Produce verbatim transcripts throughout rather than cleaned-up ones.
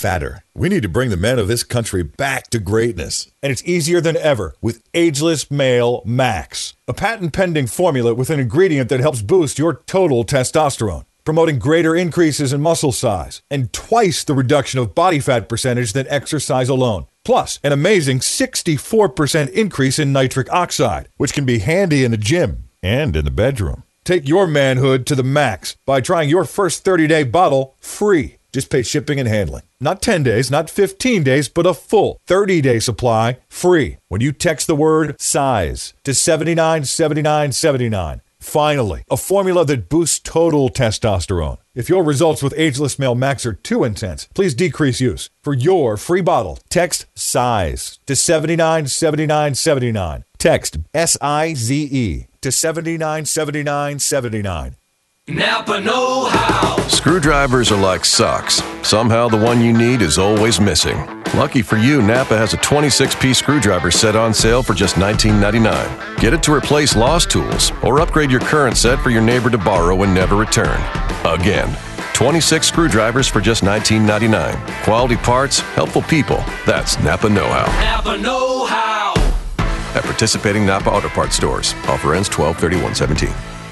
fatter. We need to bring the men of this country back to greatness. And it's easier than ever with Ageless Male Max, a patent-pending formula with an ingredient that helps boost your total testosterone, promoting greater increases in muscle size and twice the reduction of body fat percentage than exercise alone. Plus, an amazing sixty-four percent increase in nitric oxide, which can be handy in the gym and in the bedroom. Take your manhood to the max by trying your first thirty-day bottle free. Just pay shipping and handling. Not ten days, not fifteen days, but a full thirty-day supply free when you text the word SIZE to seven nine seven nine seven nine. Finally, a formula that boosts total testosterone. If your results with Ageless Male Max are too intense, please decrease use. For your free bottle, text SIZE to seven nine seven nine seven nine. Text S I Z E to seven nine seven nine seven nine. Napa know-how. Screwdrivers are like socks. Somehow the one you need is always missing. Lucky for you, Napa has a twenty-six piece screwdriver set on sale for just nineteen ninety-nine. Get it to replace lost tools or upgrade your current set for your neighbor to borrow and never return. Again, twenty-six screwdrivers for just nineteen ninety-nine. Quality parts, helpful people. That's Napa know-how. Napa know-how. At participating Napa Auto Parts stores. Offer ends twelve thirty-one seventeen.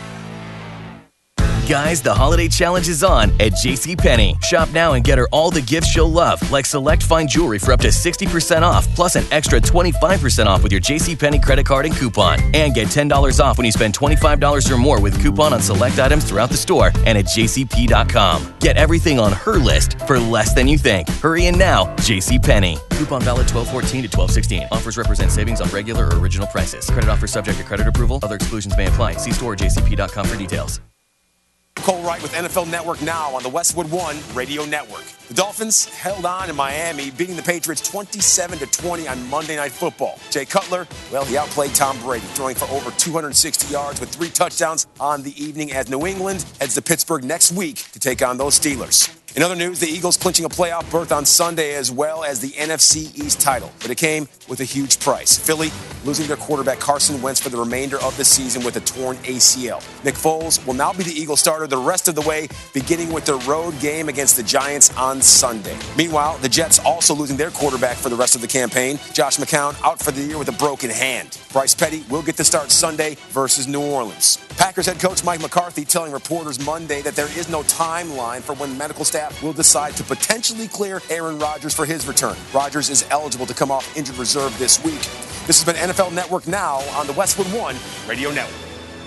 Guys, the holiday challenge is on at JCPenney. Shop now and get her all the gifts she'll love, like select fine jewelry for up to sixty percent off, plus an extra twenty-five percent off with your JCPenney credit card and coupon. And get ten dollars off when you spend twenty-five dollars or more with coupon on select items throughout the store and at J C P dot com. Get everything on her list for less than you think. Hurry in now, JCPenney. Coupon valid twelve fourteen to twelve sixteen. Offers represent savings on regular or original prices. Credit offer subject to credit approval. Other exclusions may apply. See store or J C P dot com for details. Cole Wright with N F L Network now on the Westwood One Radio Network. The Dolphins held on in Miami, beating the Patriots twenty-seven to twenty on Monday Night Football. Jay Cutler, well, he outplayed Tom Brady, throwing for over two hundred sixty yards with three touchdowns on the evening as New England heads to Pittsburgh next week to take on those Steelers. In other news, the Eagles clinching a playoff berth on Sunday as well as the N F C East title. But it came with a huge price. Philly losing their quarterback Carson Wentz for the remainder of the season with a torn A C L. Nick Foles will now be the Eagles starter the rest of the way, beginning with their road game against the Giants on Sunday. Meanwhile, the Jets also losing their quarterback for the rest of the campaign. Josh McCown out for the year with a broken hand. Bryce Petty will get the start Sunday versus New Orleans. Packers head coach Mike McCarthy telling reporters Monday that there is no timeline for when medical staff will decide to potentially clear Aaron Rodgers for his return. Rodgers is eligible to come off injured reserve this week. This has been N F L Network Now on the Westwood One Radio Network.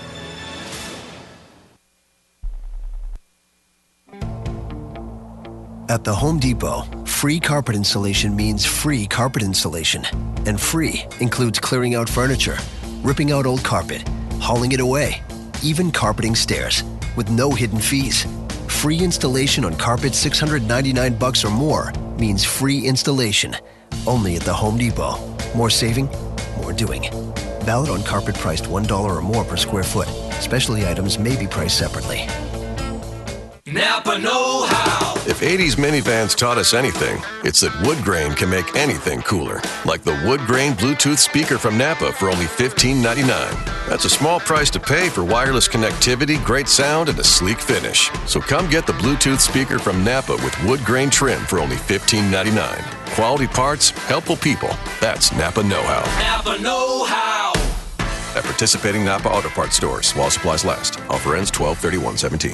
At the Home Depot, free carpet installation means free carpet installation. And free includes clearing out furniture, ripping out old carpet, hauling it away, even carpeting stairs, with no hidden fees. Free installation on carpet six hundred ninety-nine bucks or more means free installation. Only at the Home Depot. More saving, more doing. Valid on carpet priced one dollar or more per square foot. Specialty items may be priced separately. Napa know-how. If eighties minivans taught us anything, it's that wood grain can make anything cooler. Like the wood grain Bluetooth speaker from Napa for only fifteen ninety-nine. That's a small price to pay for wireless connectivity, great sound, and a sleek finish. So come get the Bluetooth speaker from Napa with wood grain trim for only fifteen ninety-nine. Quality parts, helpful people. That's Napa know-how. Napa know-how. At participating Napa Auto Parts stores while supplies last. Offer ends twelve thirty-one seventeen.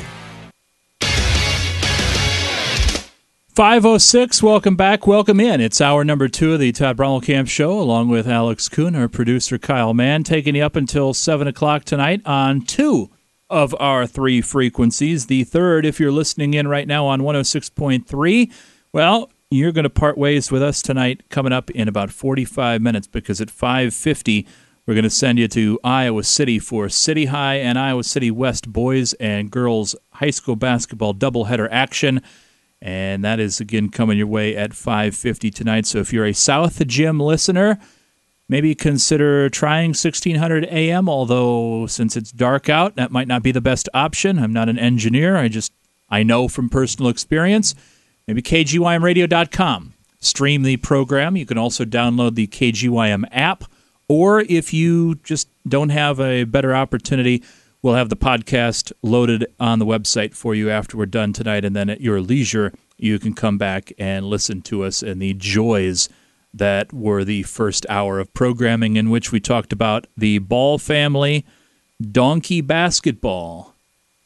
five oh six, welcome back, welcome in. It's hour number two of the Todd Brommelkamp Show, along with Alex Kuhn, our producer Kyle Mann, taking you up until seven o'clock tonight on two of our three frequencies. The third, if you're listening in right now on one oh six point three, well, you're going to part ways with us tonight coming up in about forty-five minutes, because at five fifty, we're going to send you to Iowa City for City High and Iowa City West boys and girls high school basketball doubleheader action. And that is, again, coming your way at five fifty tonight. So if you're a South Gym listener, maybe consider trying sixteen hundred A M, although since it's dark out, that might not be the best option. I'm not an engineer. I just, I know from personal experience. Maybe K G Y M radio dot com. Stream the program. You can also download the K G Y M app. Or if you just don't have a better opportunity, we'll have the podcast loaded on the website for you after we're done tonight, and then at your leisure, you can come back and listen to us and the joys that were the first hour of programming in which we talked about the Ball family, donkey basketball,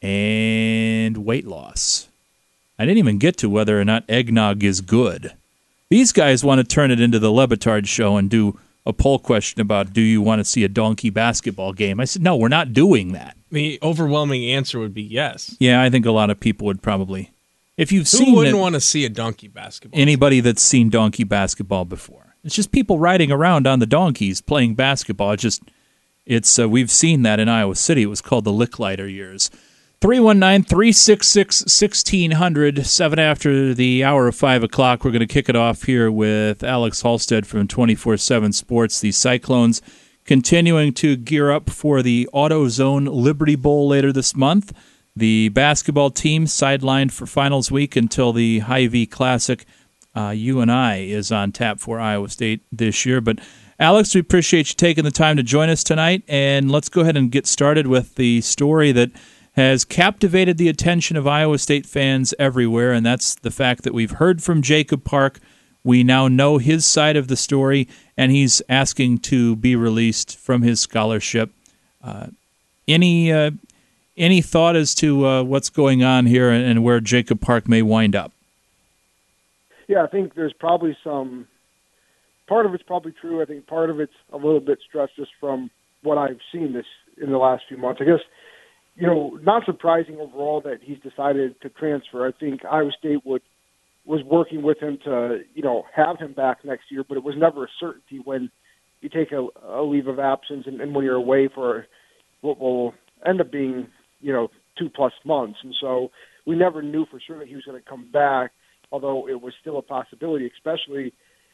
and weight loss. I didn't even get to whether or not eggnog is good. These guys want to turn it into the Le Batard show and do a poll question about, do you want to see a donkey basketball game? I said, no, we're not doing that. The overwhelming answer would be yes. Yeah, I think a lot of people would probably. If you've Who seen wouldn't it, want to see a donkey basketball? anybody that's seen donkey basketball before. It's just people riding around on the donkeys playing basketball. It's just, it's uh, we've seen that in Iowa City. It was called the Licklider years. three one nine, three six six, one six zero zero, seven after the hour of five o'clock. We're going to kick it off here with Alex Halstead from twenty-four seven Sports. The Cyclones continuing to gear up for the AutoZone Liberty Bowl later this month. The basketball team sidelined for finals week until the Hy-Vee Classic uh, U N I is on tap for Iowa State this year. But Alex, we appreciate you taking the time to join us tonight, and let's go ahead and get started with the story that has captivated the attention of Iowa State fans everywhere, and that's the fact that we've heard from Jacob Park. We now know his side of the story, and he's asking to be released from his scholarship. Uh, any uh, any thought as to uh, what's going on here and where Jacob Park may wind up? Yeah, I think there's probably some – part of it's probably true. I think part of it's a little bit stressed just from what I've seen this in the last few months. I guess – you know, not surprising overall that he's decided to transfer. I think Iowa State would was working with him to, you know, have him back next year, but it was never a certainty when you take a, a leave of absence and, and when you're away for what will end up being, you know, two plus months. And so we never knew for sure that he was going to come back, although it was still a possibility, especially,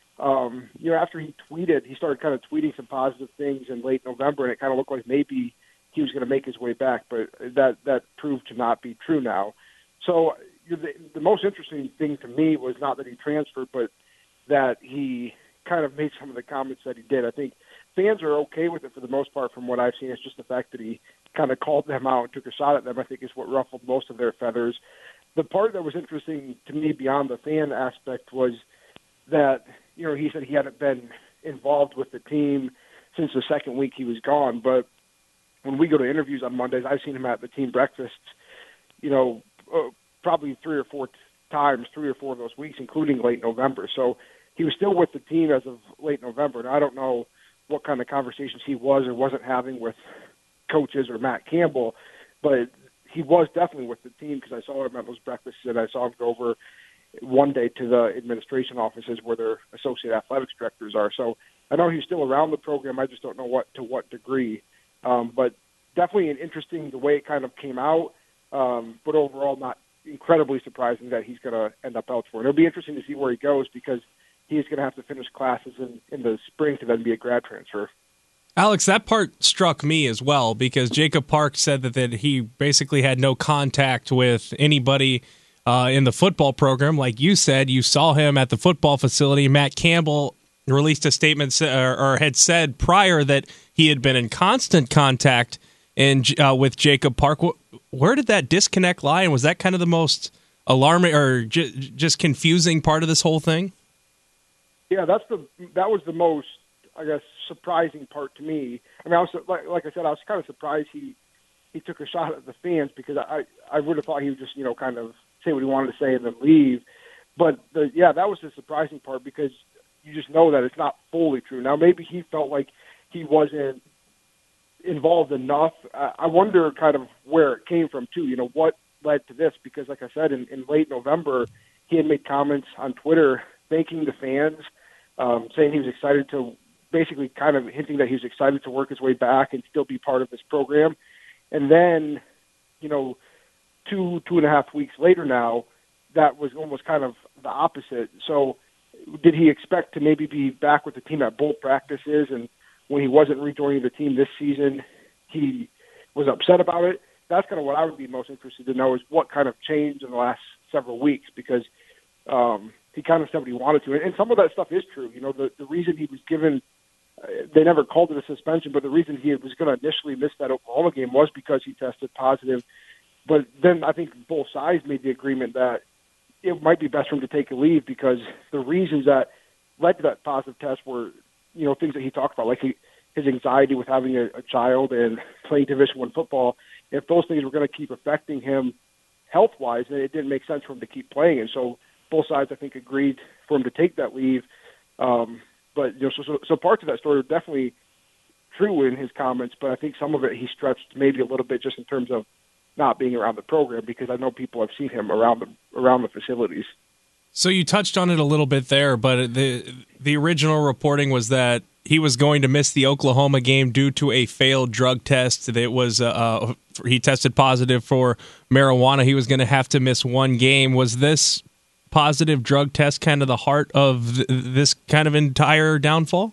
um, you know, after he tweeted, he started kind of tweeting some positive things in late November, and it kind of looked like maybe he was going to make his way back, but that that proved to not be true now. So the, the most interesting thing to me was not that he transferred, but that he kind of made some of the comments that he did. I think fans are okay with it for the most part from what I've seen. It's just the fact that he kind of called them out and took a shot at them, I think, is what ruffled most of their feathers. The part that was interesting to me beyond the fan aspect was that, you know, he said he hadn't been involved with the team since the second week he was gone, but when we go to interviews on Mondays, I've seen him at the team breakfasts, you know, uh, probably three or four times, three or four of those weeks, including late November. So he was still with the team as of late November. And I don't know what kind of conversations he was or wasn't having with coaches or Matt Campbell, but he was definitely with the team because I saw him at those breakfasts and I saw him go over one day to the administration offices where their associate athletics directors are. So I know he's still around the program. I just don't know what to what degree. Um, but definitely an interesting the way it kind of came out, um, but overall not incredibly surprising that he's going to end up elsewhere. And it'll be interesting to see where he goes because he's going to have to finish classes in, in the spring to then be a grad transfer. Alex, that part struck me as well because Jacob Park said that, that he basically had no contact with anybody uh, in the football program. Like you said, you saw him at the football facility. Matt Campbell released a statement or, or had said prior that he had been in constant contact in, uh, with Jacob Park. Where did that disconnect lie, and was that kind of the most alarming or j- just confusing part of this whole thing? Yeah, that's the that was the most, I guess, surprising part to me. I mean, I was like, like I said, I was kind of surprised he he took a shot at the fans because I I would have thought he would just, you know, kind of say what he wanted to say and then leave. But the, yeah, that was the surprising part because you just know that it's not fully true. Now, maybe he felt like he wasn't involved enough. Uh, I wonder kind of where it came from, too. You know, what led to this? Because, like I said, in, in late November, he had made comments on Twitter thanking the fans, um, saying he was excited to basically kind of hinting that he was excited to work his way back and still be part of this program. And then, you know, two, two and a half weeks later now, that was almost kind of the opposite. So did he expect to maybe be back with the team at both practices? And when he wasn't rejoining the team this season, he was upset about it. That's kind of what I would be most interested to know is what kind of changed in the last several weeks because um, he kind of said what he wanted to. And, and some of that stuff is true. You know, the, the reason he was given uh, – they never called it a suspension, but the reason he was going to initially miss that Oklahoma game was because he tested positive. But then I think both sides made the agreement that it might be best for him to take a leave because the reasons that led to that positive test were, you know, things that he talked about, like he, his anxiety with having a, a child and playing Division One football. If those things were going to keep affecting him health-wise, then it didn't make sense for him to keep playing. And so both sides, I think, agreed for him to take that leave. Um, but, you know, so, so, so parts of that story are definitely true in his comments, but I think some of it he stretched maybe a little bit just in terms of not being around the program, because I know people have seen him around the around the facilities. So you touched on it a little bit there, but the the original reporting was that he was going to miss the Oklahoma game due to a failed drug test. That was uh, he tested positive for marijuana. He was going to have to miss one game. Was this positive drug test kind of the heart of th- this kind of entire downfall?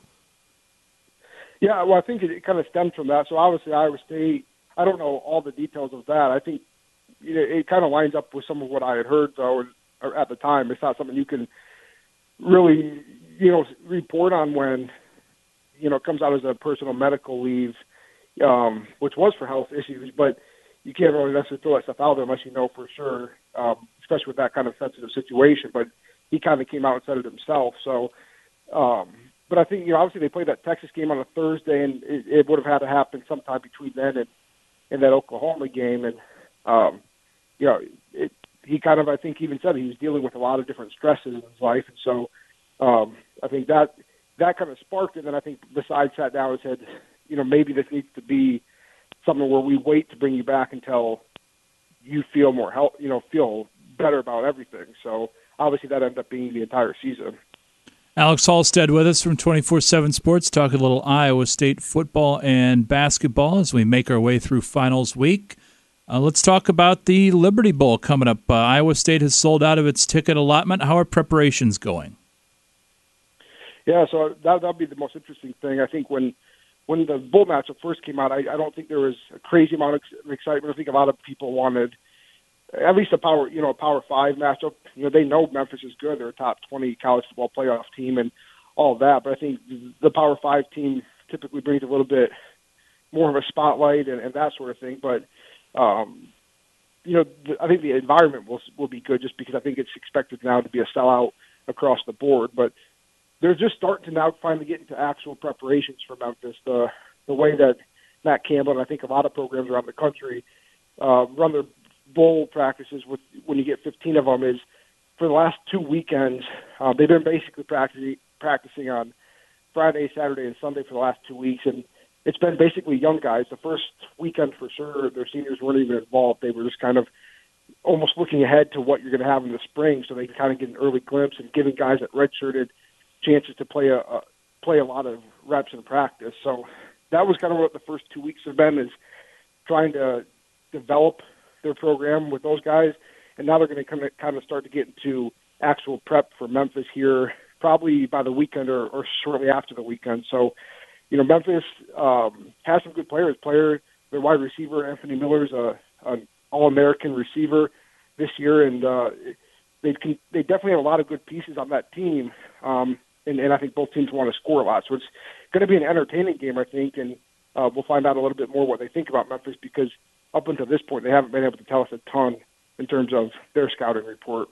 Yeah, well, I think it, it kind of stemmed from that. So obviously Iowa State, I don't know all the details of that. I think you know, it kind of lines up with some of what I had heard, though, and, or at the time. It's not something you can really, you know, report on when, you know, it comes out as a personal medical leave, um, which was for health issues, but you can't really necessarily throw that stuff out there unless you know for sure, um, especially with that kind of sensitive situation. But he kind of came out and said it himself. So, um, but I think, you know, obviously they played that Texas game on a Thursday, and it, it would have had to happen sometime between then and, and that Oklahoma game. And, um, you know, it, he kind of, I think, even said he was dealing with a lot of different stresses in his life. And so um, I think that that kind of sparked it. And then I think the side sat down and said, you know, maybe this needs to be something where we wait to bring you back until you feel more help, you know, feel better about everything. So obviously that ended up being the entire season. Alex Halstead with us from twenty-four seven Sports, talking a little Iowa State football and basketball as we make our way through finals week. Uh, let's talk about the Liberty Bowl coming up. Uh, Iowa State has sold out of its ticket allotment. How are preparations going? Yeah, so that, that'll be the most interesting thing. I think when when the bowl matchup first came out, I, I don't think there was a crazy amount of excitement. I think a lot of people wanted at least a power, you know, a Power Five matchup. You know, they know Memphis is good; they're a top twenty college football playoff team, and all of that. But I think the Power Five team typically brings a little bit more of a spotlight and, and that sort of thing. But um, you know, the, I think the environment will will be good, just because I think it's expected now to be a sellout across the board. But they're just starting to now finally get into actual preparations for Memphis. The the way that Matt Campbell and I think a lot of programs around the country uh, run their bowl practices with when you get fifteen of them is for the last two weekends, uh, they've been basically practicing practicing on Friday, Saturday, and Sunday for the last two weeks, and it's been basically young guys. The first weekend for sure, their seniors weren't even involved. They were just kind of almost looking ahead to what you're going to have in the spring, so they can kind of get an early glimpse and giving guys that redshirted chances to play a, a play a lot of reps in practice. So that was kind of what the first two weeks have been, is trying to develop their program with those guys, and now they're going to kind of, kind of start to get into actual prep for Memphis here, probably by the weekend or, or shortly after the weekend. So, you know, Memphis um, has some good players. Player, their wide receiver, Anthony Miller's a, an All-American receiver this year, and uh, they can, they definitely have a lot of good pieces on that team, um, and, and I think both teams want to score a lot. So it's going to be an entertaining game, I think, and uh, we'll find out a little bit more what they think about Memphis, because up until this point, they haven't been able to tell us a ton in terms of their scouting report.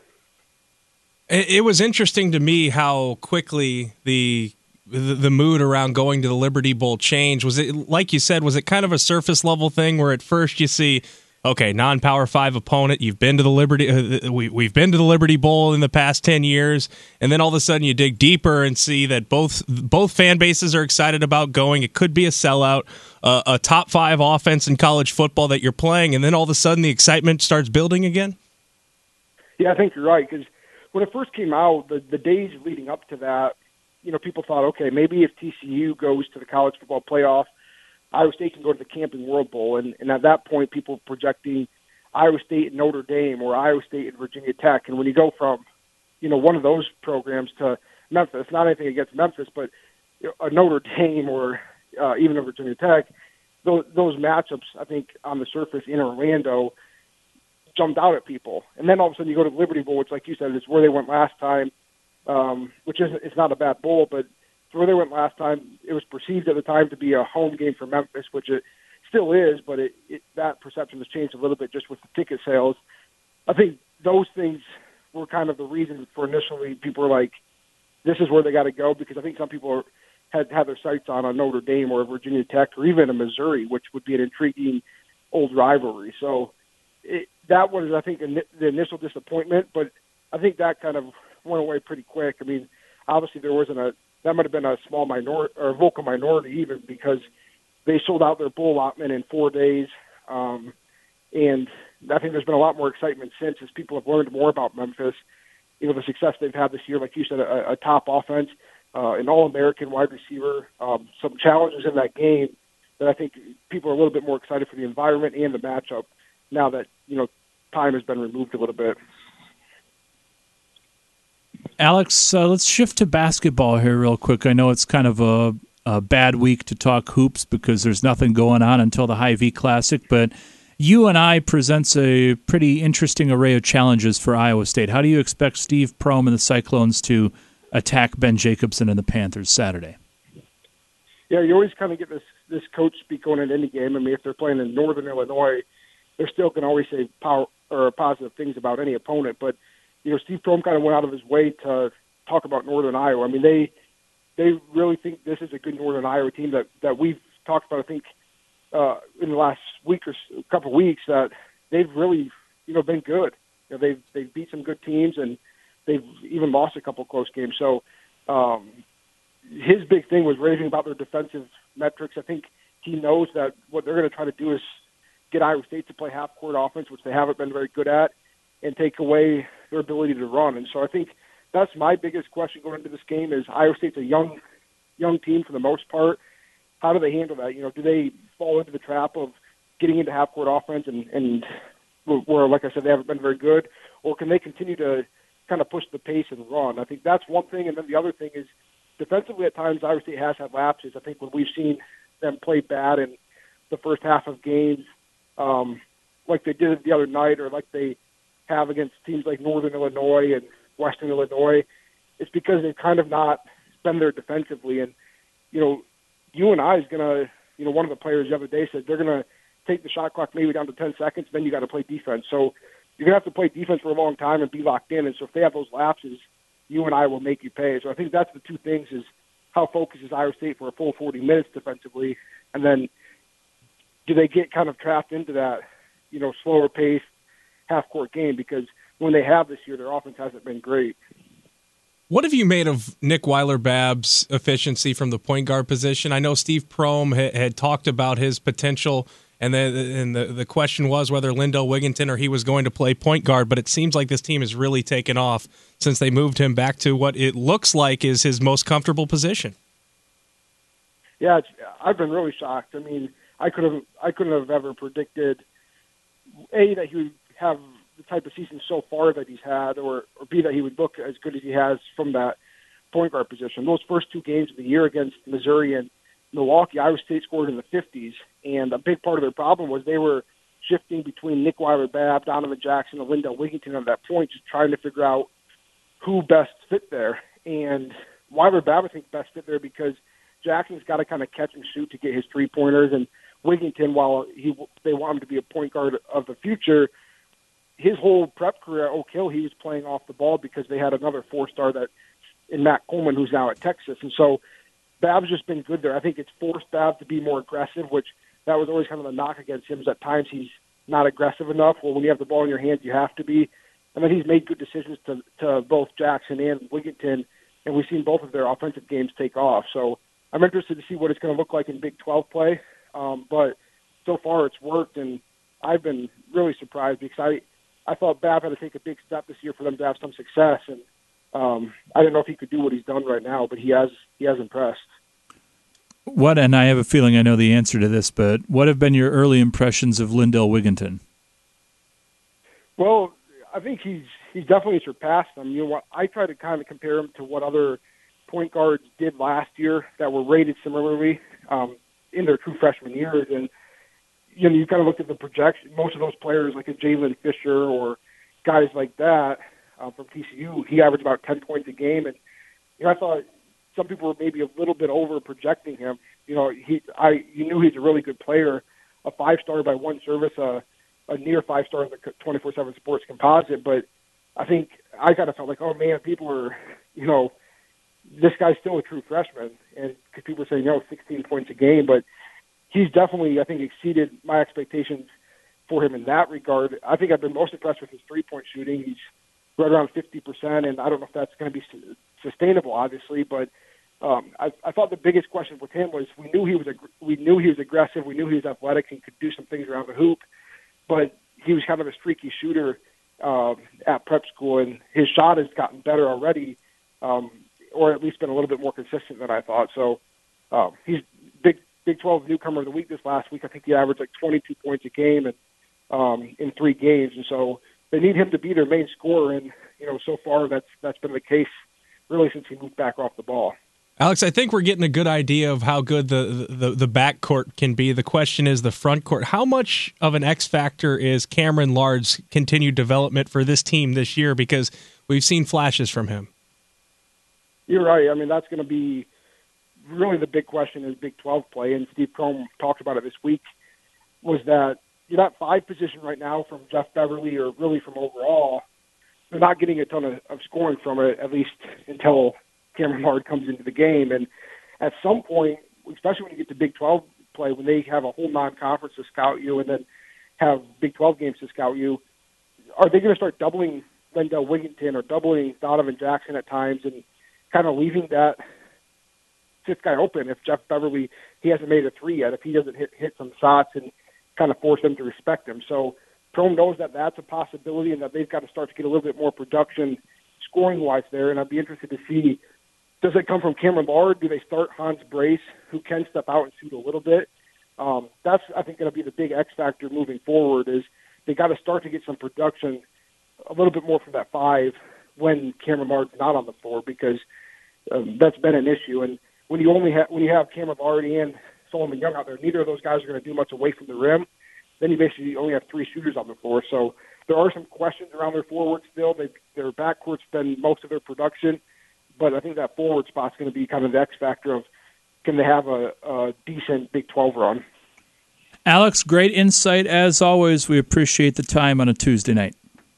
It was interesting to me how quickly the the mood around going to the Liberty Bowl changed. Was it, like you said, was it kind of a surface level thing where at first you see, okay, non-Power Five opponent, you've been to the Liberty, uh, we, we've been to the Liberty Bowl in the past ten years, and then all of a sudden you dig deeper and see that both both fan bases are excited about going. It could be a sellout, uh, a top five offense in college football that you're playing, and then all of a sudden the excitement starts building again? Yeah, I think you're right, because when it first came out, the, the days leading up to that, you know, people thought, okay, maybe if T C U goes to the college football playoff, Iowa State can go to the Camping World Bowl. And, and at that point, people were projecting Iowa State and Notre Dame or Iowa State and Virginia Tech. And when you go from, you know, one of those programs to Memphis, not anything against Memphis, but you know, a Notre Dame or uh, even a Virginia Tech, those, those matchups, I think, on the surface in Orlando jumped out at people. And then all of a sudden you go to the Liberty Bowl, which, like you said, is where they went last time, um, which is it's not a bad bowl, but where they went last time, it was perceived at the time to be a home game for Memphis, which it still is, but it, it, that perception has changed a little bit just with the ticket sales. I think those things were kind of the reason for initially people were like, this is where they got to go, because I think some people are, had had their sights on a Notre Dame or Virginia Tech or even a Missouri, which would be an intriguing old rivalry. So it, that was, I think, the initial disappointment, but I think that kind of went away pretty quick. I mean, obviously there wasn't a that might have been a small minority or vocal minority even, because they sold out their bowl allotment in four days. Um, and I think there's been a lot more excitement since as people have learned more about Memphis. You know, the success they've had this year, like you said, a, a top offense, uh, an All-American wide receiver, um, some challenges in that game that I think people are a little bit more excited for the environment and the matchup now that, you know, time has been removed a little bit. Alex, uh, let's shift to basketball here real quick. I know it's kind of a, a bad week to talk hoops because there's nothing going on until the Hy-Vee Classic, but U N I presents a pretty interesting array of challenges for Iowa State. How do you expect Steve Prohm and the Cyclones to attack Ben Jacobson and the Panthers Saturday? Yeah, you always kind of get this, this coach speak on an indie game. I mean, if they're playing in Northern Illinois, they're still going to always say power, or positive things about any opponent, but you know, Steve Prohm kind of went out of his way to talk about Northern Iowa. I mean, they they really think this is a good Northern Iowa team that, that we've talked about, I think, uh, in the last week or a couple of weeks, that they've really, you know, been good. You know, they've, they've beat some good teams, and they've even lost a couple of close games. So um, his big thing was raving about their defensive metrics. I think he knows that what they're going to try to do is get Iowa State to play half-court offense, which they haven't been very good at, and take away their ability to run. And so I think that's my biggest question going into this game is Iowa State's a young young team for the most part. How do they handle that? You know, do they fall into the trap of getting into half-court offense and, and where, like I said, they haven't been very good? Or can they continue to kind of push the pace and run? I think that's one thing. And then the other thing is defensively at times Iowa State has had lapses. I think when we've seen them play bad in the first half of games, um, like they did the other night or like they have against teams like Northern Illinois and Western Illinois, it's because they've kind of not been there defensively. And, you know, U N I is going to, you know, one of the players the other day said they're going to take the shot clock maybe down to ten seconds, then you got to play defense. So you're going to have to play defense for a long time and be locked in. And so if they have those lapses, U N I will make you pay. So I think that's the two things is how focused is Iowa State for a full forty minutes defensively, and then do they get kind of trapped into that, you know, slower pace, half-court game, because when they have this year, their offense hasn't been great. What have you made of Nick Weiler-Babb's efficiency from the point guard position? I know Steve Prohm had, had talked about his potential, and, then, and the, the question was whether Lindell Wigginton or he was going to play point guard, but it seems like this team has really taken off since they moved him back to what it looks like is his most comfortable position. Yeah, it's, I've been really shocked. I mean, I could have, I couldn't have ever predicted, A, that he would have the type of season so far that he's had, or, or B, that he would look as good as he has from that point guard position. Those first two games of the year against Missouri and Milwaukee, Iowa State scored in the fifties, and a big part of their problem was they were shifting between Nick Weiler-Babb, Donovan Jackson, and Lindell Wigginton at that point, just trying to figure out who best fit there. And Weiler-Babb, I think, best fit there because Jackson's got to kind of catch and shoot to get his three-pointers, and Wigginton, while he they want him to be a point guard of the future, his whole prep career at Oak Hill, he was playing off the ball because they had another four-star that in Matt Coleman, who's now at Texas. And so Babb's just been good there. I think it's forced Babb to be more aggressive, which that was always kind of the knock against him, is at times he's not aggressive enough. Well, when you have the ball in your hands, you have to be. And then he's made good decisions to, to both Jackson and Wigginton, and we've seen both of their offensive games take off. So I'm interested to see what it's going to look like in Big twelve play. Um, but so far it's worked, and I've been really surprised because I, I thought Babb had to take a big step this year for them to have some success, and um, I didn't know if he could do what he's done right now, but he has he has impressed. What, and I have a feeling I know the answer to this, but what have been your early impressions of Lindell Wigginton? Well, I think he's he's definitely surpassed them. You know what? I try to kind of compare him to what other point guards did last year that were rated similarly um, in their true freshman years, and you know, you kind of look at the projection. Most of those players, like a Jalen Fisher or guys like that uh, from T C U, he averaged about ten points a game, and you know, I thought some people were maybe a little bit over projecting him. You know, he, I, you knew he's a really good player, a five star by one service, a, a near five star in the twenty-four seven Sports composite, but I think I kind of felt like, oh man, people are, you know, this guy's still a true freshman, and cause people are saying, no, sixteen points a game, but he's definitely, I think, exceeded my expectations for him in that regard. I think I've been most impressed with his three-point shooting. He's right around fifty percent, and I don't know if that's going to be su- sustainable, obviously, but um, I, I thought the biggest question with him was we knew he was ag- we knew he was aggressive, we knew he was athletic and could do some things around the hoop, but he was kind of a streaky shooter um, at prep school, and his shot has gotten better already, um, or at least been a little bit more consistent than I thought. So um, he's big Big twelve newcomer of the week this last week. I think he averaged like twenty-two points a game and um, in three games, and so they need him to be their main scorer. And you know, so far that's that's been the case really since he moved back off the ball. Alex, I think we're getting a good idea of how good the the, the backcourt can be. The question is the front court. How much of an X factor is Cameron Lard's continued development for this team this year? Because we've seen flashes from him. You're right. I mean, that's going to be really the big question is Big twelve play, and Steve Prohm talked about it this week, was that you're not five position right now from Jeff Beverly or really from overall. They're not getting a ton of, of scoring from it, at least until Cameron Lard comes into the game. And at some point, especially when you get to Big twelve play, when they have a whole non-conference to scout you and then have Big twelve games to scout you, are they going to start doubling Lendell Wigginton or doubling Donovan Jackson at times and kind of leaving that fifth guy open? If Jeff Beverly, he hasn't made a three yet, if he doesn't hit hit some shots and kind of force them to respect him. So Prohm knows that that's a possibility and that they've got to start to get a little bit more production scoring-wise there, and I'd be interested to see, does it come from Cameron Lard? Do they start Hans Brace, who can step out and shoot a little bit? Um, that's, I think, going to be the big X factor moving forward, is they got to start to get some production a little bit more from that five when Cameron Lard's not on the floor, because um, that's been an issue. And when you only have when you have Cameron Lard and Solomon Young out there, neither of those guys are going to do much away from the rim. Then you basically only have three shooters on the floor. So there are some questions around their forward still. They, their backcourt spend most of their production, but I think that forward spot's going to be kind of the X factor of, can they have a, a decent Big twelve run? Alex, great insight as always. We appreciate the time on a Tuesday night.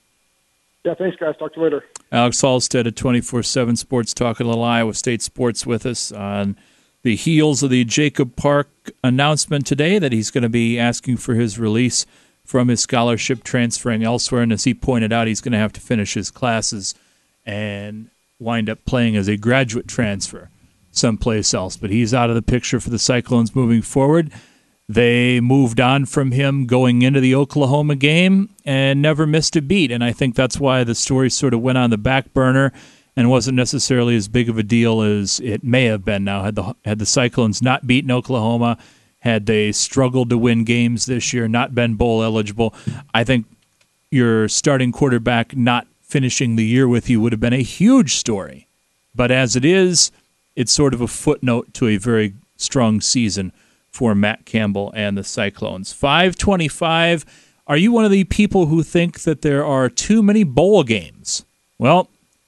Yeah, thanks, guys. Talk to you later. Alex Halstead at twenty-four seven Sports, talking a little Iowa State sports with us on the heels of the Jacob Park announcement today that he's going to be asking for his release from his scholarship, transferring elsewhere. And as he pointed out, he's going to have to finish his classes and wind up playing as a graduate transfer someplace else. But he's out of the picture for the Cyclones moving forward. They moved on from him going into the Oklahoma game and never missed a beat. And I think that's why the story sort of went on the back burner and wasn't necessarily as big of a deal as it may have been. Now, had the had the Cyclones not beaten Oklahoma, had they struggled to win games this year, not been bowl eligible, I think your starting quarterback not finishing the year with you would have been a huge story. But as it is, it's sort of a footnote to a very strong season for Matt Campbell and the Cyclones. five twenty-five, are you one of the people who think that there are too many bowl games? Well,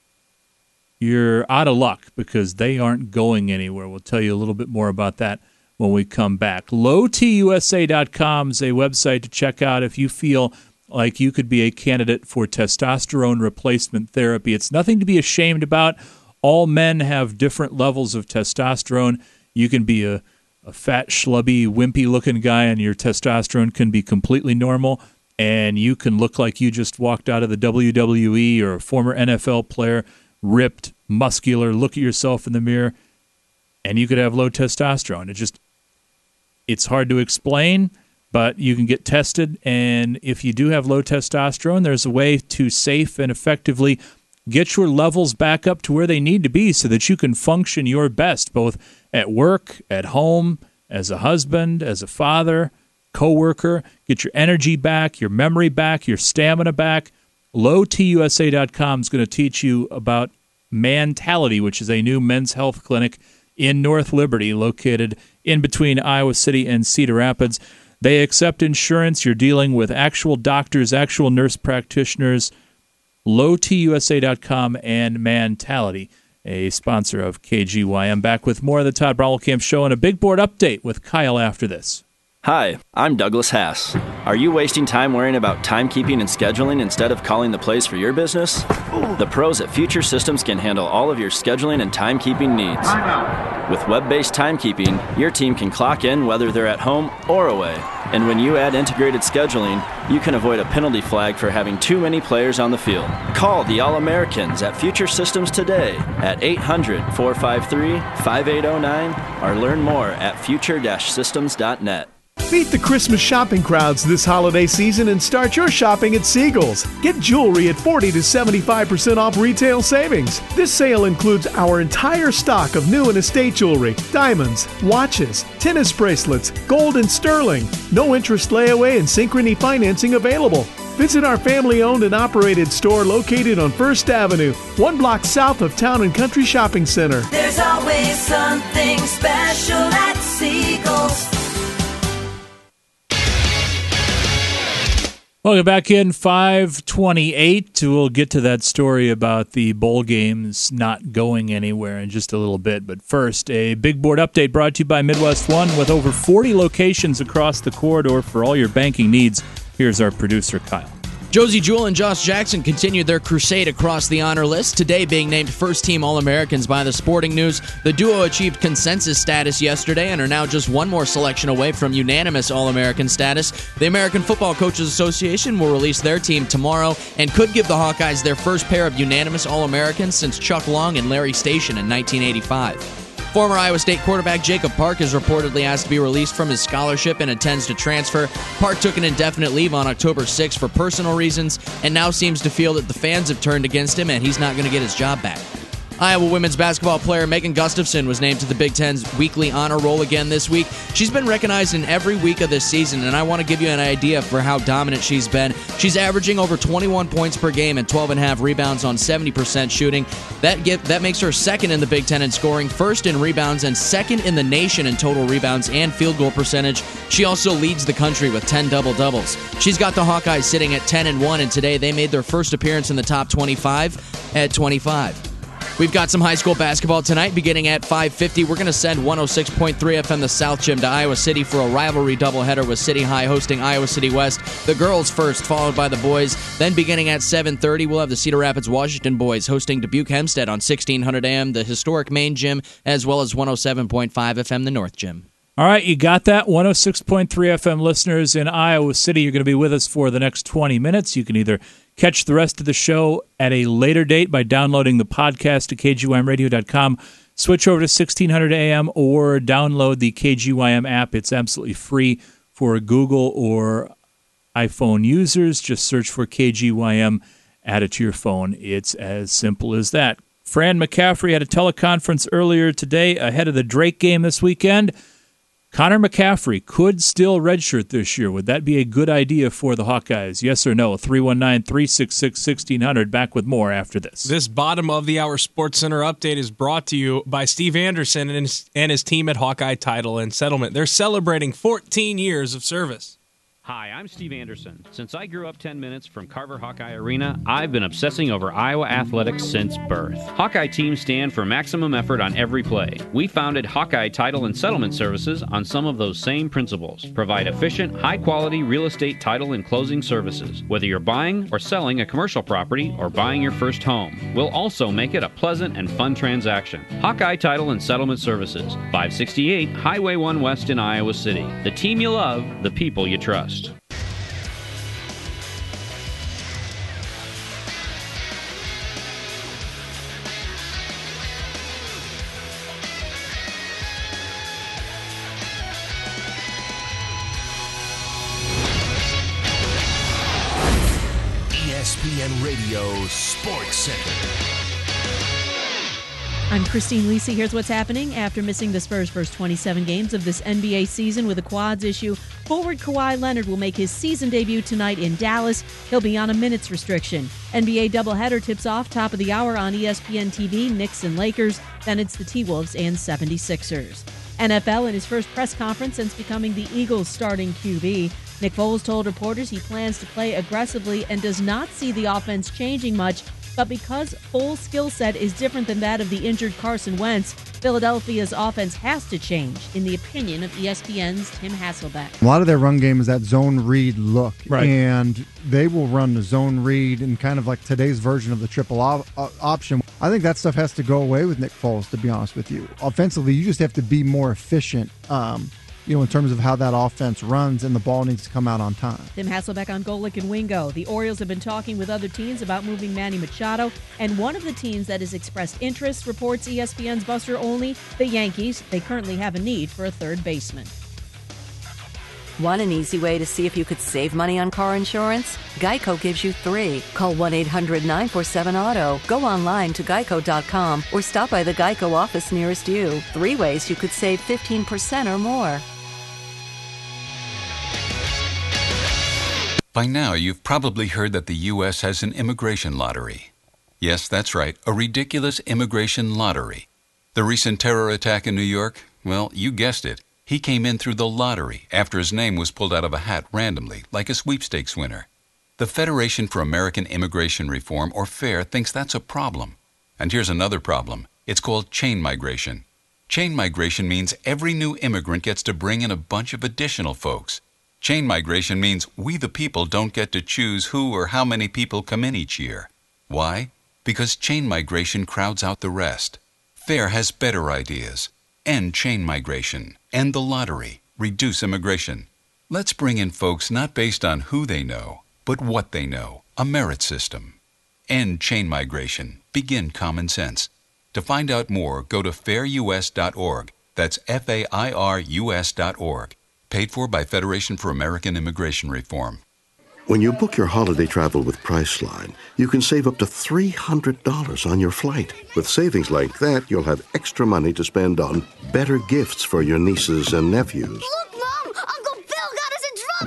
you're out of luck because they aren't going anywhere. We'll tell you a little bit more about that when we come back. low t u s a dot com is a website to check out if you feel like you could be a candidate for testosterone replacement therapy. It's nothing to be ashamed about. All men have different levels of testosterone. You can be a, a fat, schlubby, wimpy-looking guy, and your testosterone can be completely normal, and you can look like you just walked out of the W W E or a former N F L player, ripped, muscular, look at yourself in the mirror, and you could have low testosterone. It just, it's hard to explain, but you can get tested, and if you do have low testosterone, there's a way to safe and effectively get your levels back up to where they need to be so that you can function your best, both at work, at home, as a husband, as a father, coworker. Get your energy back, your memory back, your stamina back. low t u s a dot com is going to teach you about Mantality, which is a new men's health clinic in North Liberty, located in between Iowa City and Cedar Rapids. They accept insurance. You're dealing with actual doctors, actual nurse practitioners. low t u s a dot com and Mantality, a sponsor of K G Y. I'm back with more of the Todd Brommelkamp Show and a big board update with Kyle after this. Hi, I'm Douglas Haas. Are you wasting time worrying about timekeeping and scheduling instead of calling the place for your business? The pros at Future Systems can handle all of your scheduling and timekeeping needs. With web-based timekeeping, your team can clock in whether they're at home or away. And when you add integrated scheduling, you can avoid a penalty flag for having too many players on the field. Call the All-Americans at Future Systems today at eight hundred, four five three, five eight zero nine or learn more at future dash systems dot net. Beat the Christmas shopping crowds this holiday season and start your shopping at Siegel's. Get jewelry at forty to seventy-five percent off retail savings. This sale includes our entire stock of new and estate jewelry, diamonds, watches, tennis bracelets, gold and sterling. No interest layaway and Synchrony financing available. Visit our family-owned and operated store located on First Avenue, one block south of Town and Country Shopping Center. There's always something special at Siegel's. Welcome back in, five twenty-eight. We'll get to that story about the bowl games not going anywhere in just a little bit. But first, a big board update brought to you by Midwest One. With over forty locations across the corridor for all your banking needs, here's our producer, Kyle. Josie Jewell and Josh Jackson continued their crusade across the honor list, today being named first-team All-Americans by the Sporting News. The duo achieved consensus status yesterday and are now just one more selection away from unanimous All-American status. The American Football Coaches Association will release their team tomorrow and could give the Hawkeyes their first pair of unanimous All-Americans since Chuck Long and Larry Station in nineteen eighty-five. Former Iowa State quarterback Jacob Park is reportedly asked to be released from his scholarship and intends to transfer. Park took an indefinite leave on October sixth for personal reasons and now seems to feel that the fans have turned against him and he's not going to get his job back. Iowa women's basketball player Megan Gustafson was named to the Big Ten's weekly honor roll again this week. She's been recognized in every week of this season, and I want to give you an idea for how dominant she's been. She's averaging over twenty-one points per game and twelve and a half rebounds on seventy percent shooting. That get, that makes her second in the Big Ten in scoring, first in rebounds, and second in the nation in total rebounds and field goal percentage. She also leads the country with ten double-doubles. She's got the Hawkeyes sitting at ten and one, and today they made their first appearance in the top twenty-five at twenty-five. We've got some high school basketball tonight beginning at five fifty. We're going to send one oh six point three F M the South Gym to Iowa City for a rivalry doubleheader with City High hosting Iowa City West. The girls first, followed by the boys. Then beginning at seven thirty, we'll have the Cedar Rapids Washington boys hosting Dubuque Hempstead on sixteen hundred A M, the historic main gym, as well as one oh seven point five F M the North Gym. All right, you got that. one oh six point three F M listeners in Iowa City, you're going to be with us for the next twenty minutes. You can either catch the rest of the show at a later date by downloading the podcast at K G Y M radio dot com, switch over to sixteen hundred A M, or download the K G Y M app. It's absolutely free for Google or iPhone users. Just search for K G Y M, add it to your phone. It's as simple as that. Fran McCaffrey had a teleconference earlier today ahead of the Drake game this weekend. Connor McCaffrey could still redshirt this year. Would that be a good idea for the Hawkeyes? Yes or no? three one nine, three six six, one six zero zero. Back with more after this. This bottom of the hour Sports Center update is brought to you by Steve Anderson and his, and his team at Hawkeye Title and Settlement. They're celebrating fourteen years of service. Hi, I'm Steve Anderson. Since I grew up ten minutes from Carver Hawkeye Arena, I've been obsessing over Iowa athletics since birth. Hawkeye teams stand for maximum effort on every play. We founded Hawkeye Title and Settlement Services on some of those same principles. Provide efficient, high-quality real estate title and closing services, whether you're buying or selling a commercial property or buying your first home. We'll also make it a pleasant and fun transaction. Hawkeye Title and Settlement Services, five sixty-eight Highway one West in Iowa City. The team you love, the people you trust. E S P N Radio Sports Center. I'm Christine Lisi. Here's what's happening. After missing the Spurs' first twenty-seven games of this N B A season with a quads issue, forward Kawhi Leonard will make his season debut tonight in Dallas. He'll be on a minutes restriction. N B A doubleheader tips off top of the hour on E S P N T V, Knicks and Lakers. Then it's the T-Wolves and seventy-sixers. N F L in his first press conference since becoming the Eagles' starting Q B. Nick Foles told reporters he plans to play aggressively and does not see the offense changing much But because Foles' skill set is different than that of the injured Carson Wentz, Philadelphia's offense has to change, in the opinion of E S P N's Tim Hasselbeck. A lot of their run game is that zone read look, right. And they will run the zone read and kind of like today's version of the triple op- option. I think that stuff has to go away with Nick Foles, to be honest with you. Offensively, you just have to be more efficient, um, you know, in terms of how that offense runs, and the ball needs to come out on time. Tim Hasselbeck on Golick and Wingo. The Orioles have been talking with other teams about moving Manny Machado, and one of the teams that has expressed interest, reports E S P N's Buster Olney, the Yankees. They currently have a need for a third baseman. Want an easy way to see if you could save money on car insurance? Geico gives you three. Call one eight hundred nine four seven auto, go online to geico dot com, or stop by the Geico office nearest you. Three ways you could save fifteen percent or more. By now, you've probably heard that the U S has an immigration lottery. Yes, that's right, a ridiculous immigration lottery. The recent terror attack in New York, well, you guessed it. He came in through the lottery after his name was pulled out of a hat randomly, like a sweepstakes winner. The Federation for American Immigration Reform, or FAIR, thinks that's a problem. And here's another problem. It's called chain migration. Chain migration means every new immigrant gets to bring in a bunch of additional folks. Chain migration means we the people don't get to choose who or how many people come in each year. Why? Because chain migration crowds out the rest. FAIR has better ideas. End chain migration. End the lottery. Reduce immigration. Let's bring in folks not based on who they know, but what they know. A merit system. End chain migration. Begin common sense. To find out more, go to fair u s dot org. That's F A I R U S dot org. Paid for by Federation for American Immigration Reform. When you book your holiday travel with Priceline, you can save up to three hundred dollars on your flight. With savings like that, you'll have extra money to spend on better gifts for your nieces and nephews. Look, Mom! Uncle Bill got us a drum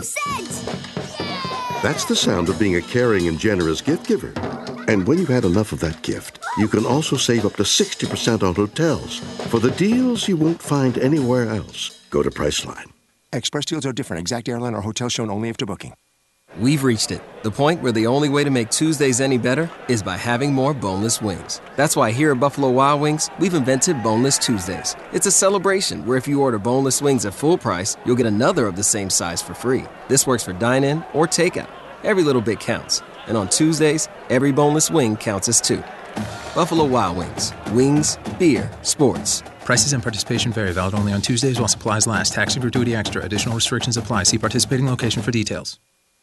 set! That's the sound of being a caring and generous gift giver. And when you've had enough of that gift, you can also save up to sixty percent on hotels for the deals you won't find anywhere else. Go to Priceline. Express deals are different. Exact airline or hotel shown only after booking. We've reached it, the point where the only way to make Tuesdays any better is by having more boneless wings. That's why here at Buffalo Wild Wings, we've invented Boneless Tuesdays. It's a celebration where if you order boneless wings at full price, you'll get another of the same size for free. This works for dine-in or takeout. Every little bit counts. And on Tuesdays, every boneless wing counts as two. Buffalo Wild Wings. Wings, beer, sports. Prices and participation vary. Valid only on Tuesdays while supplies last. Tax and gratuity extra. Additional restrictions apply. See participating location for details.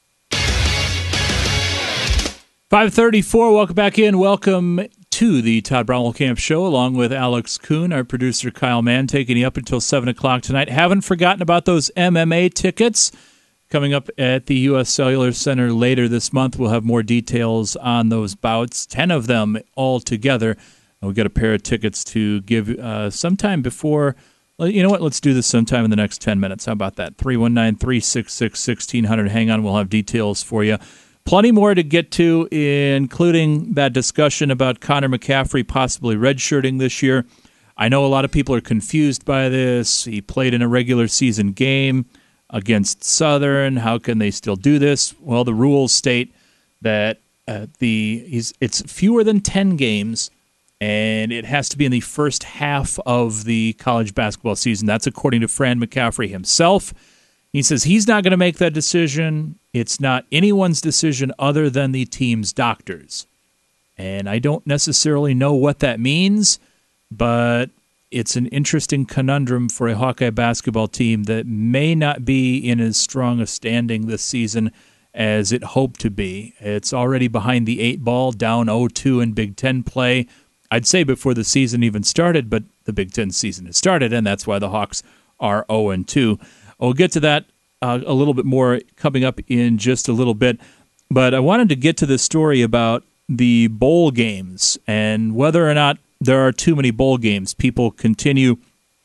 five thirty-four, welcome back in. Welcome to the Todd Bromwell Camp Show, along with Alex Kuhn, our producer Kyle Mann, taking you up until seven o'clock tonight. Haven't forgotten about those M M A tickets coming up at the U S Cellular Center later this month. We'll have more details on those bouts, ten of them all together. We've got a pair of tickets to give uh, sometime before. Well, you know what? Let's do this sometime in the next ten minutes. How about that? three one nine, three six six, one six zero zero. Hang on, we'll have details for you. Plenty more to get to, including that discussion about Connor McCaffrey possibly redshirting this year. I know a lot of people are confused by this. He played in a regular season game against Southern. How can they still do this? Well, the rules state that uh, the he's, it's fewer than ten games, and it has to be in the first half of the college basketball season. That's according to Fran McCaffrey himself. He says he's not going to make that decision. It's not anyone's decision other than the team's doctors. And I don't necessarily know what that means, but it's an interesting conundrum for a Hawkeye basketball team that may not be in as strong a standing this season as it hoped to be. It's already behind the eight ball, down oh two in Big Ten play. I'd say before the season even started, but the Big Ten season has started, and that's why the Hawks are oh and two. We'll get to that uh, a little bit more coming up in just a little bit. But I wanted to get to the story about the bowl games and whether or not there are too many bowl games. People continue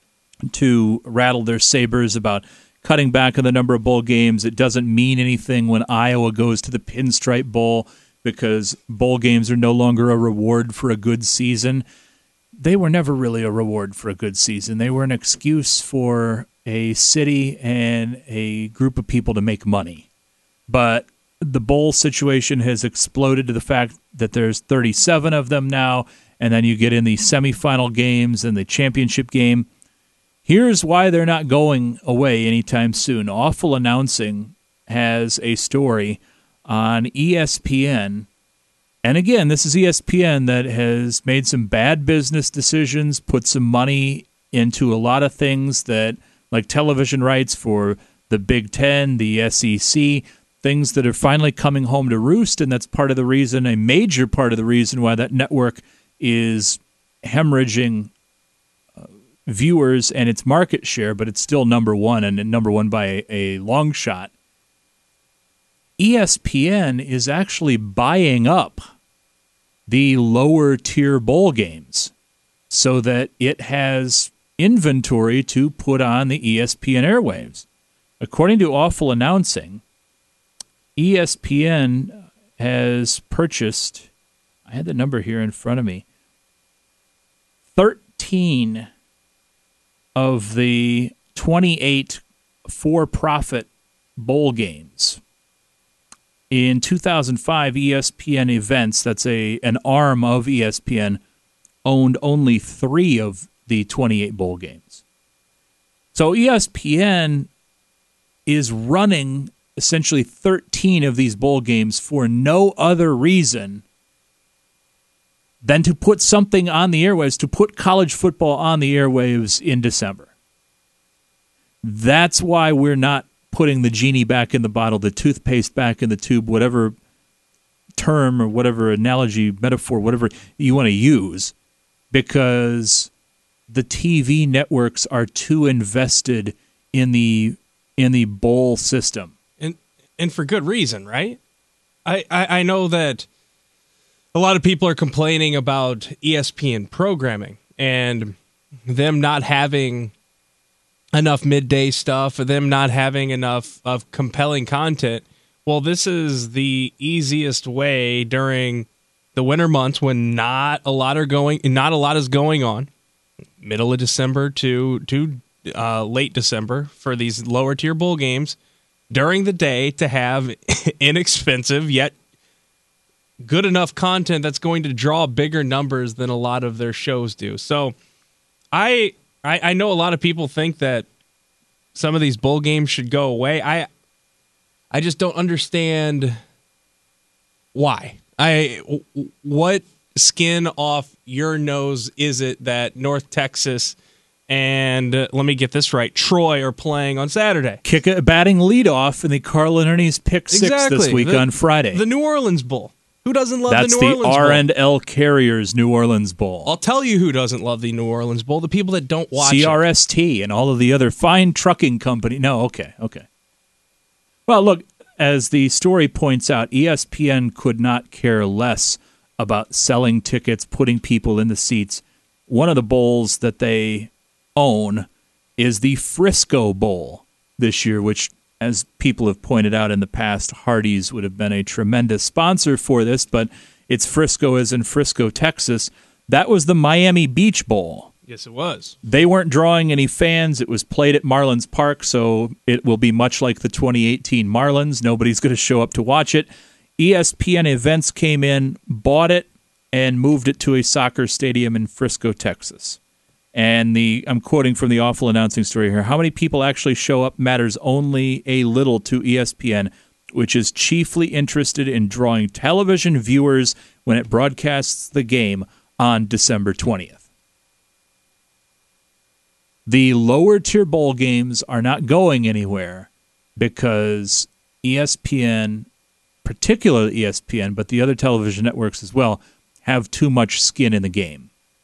to rattle their sabers about cutting back on the number of bowl games. It doesn't mean anything when Iowa goes to the Pinstripe Bowl because bowl games are no longer a reward for a good season. They were never really a reward for a good season. They were an excuse for a city and a group of people to make money. But the bowl situation has exploded to the fact that there's thirty-seven of them now, and then you get in the semifinal games and the championship game. Here's why they're not going away anytime soon. Awful Announcing has a story on E S P N. And again, this is E S P N that has made some bad business decisions, put some money into a lot of things that, like television rights for the Big Ten, the S E C, things that are finally coming home to roost, and that's part of the reason, a major part of the reason why that network is hemorrhaging uh, viewers and its market share, but it's still number one, and number one by a, a long shot. E S P N is actually buying up the lower tier bowl games so that it has inventory to put on the E S P N airwaves. According to Awful Announcing, E S P N has purchased, I had the number here in front of me, thirteen of the twenty-eight for-profit bowl games. In two thousand five, E S P N Events, that's a an arm of E S P N, owned only three of the twenty-eight bowl games. So E S P N is running essentially thirteen of these bowl games for no other reason than to put something on the airwaves, to put college football on the airwaves in December. That's why we're not putting the genie back in the bottle, the toothpaste back in the tube, whatever term or whatever analogy, metaphor, whatever you want to use, because the T V networks are too invested in the in the bowl system. And and for good reason, right? I, I, I know that a lot of people are complaining about E S P N programming and them not having enough midday stuff, or them not having enough of compelling content. Well, this is the easiest way during the winter months when not a lot are going, not a lot is going on, middle of December to to uh, late December for these lower tier bowl games during the day, to have inexpensive yet good enough content that's going to draw bigger numbers than a lot of their shows do. So I. I, I know a lot of people think that some of these bowl games should go away. I I just don't understand why. I what skin off your nose is it that North Texas and, uh, let me get this right, Troy are playing on Saturday? Kick a batting leadoff in the Carl and Ernie's Pick Six exactly. this week the, on Friday. The New Orleans Bowl. Who doesn't love That's the New Orleans Bowl? That's the R and L Carriers New Orleans Bowl. I'll tell you who doesn't love the New Orleans Bowl. The people that don't watch C R S T it. And all of the other fine trucking company. No, okay, okay. Well, look, as the story points out, E S P N could not care less about selling tickets, putting people in the seats. One of the bowls that they own is the Frisco Bowl this year, which, as people have pointed out in the past, Hardee's would have been a tremendous sponsor for this, but it's Frisco as in Frisco, Texas. That was the Miami Beach Bowl. Yes, it was. They weren't drawing any fans. It was played at Marlins Park, so it will be much like the twenty eighteen Marlins. Nobody's going to show up to watch it. E S P N Events came in, bought it, and moved it to a soccer stadium in Frisco, Texas. And the I'm quoting from the Awful Announcing story here. How many people actually show up matters only a little to E S P N, which is chiefly interested in drawing television viewers when it broadcasts the game on December twentieth. The lower tier bowl games are not going anywhere because E S P N, particularly E S P N, but the other television networks as well, have too much skin in the game.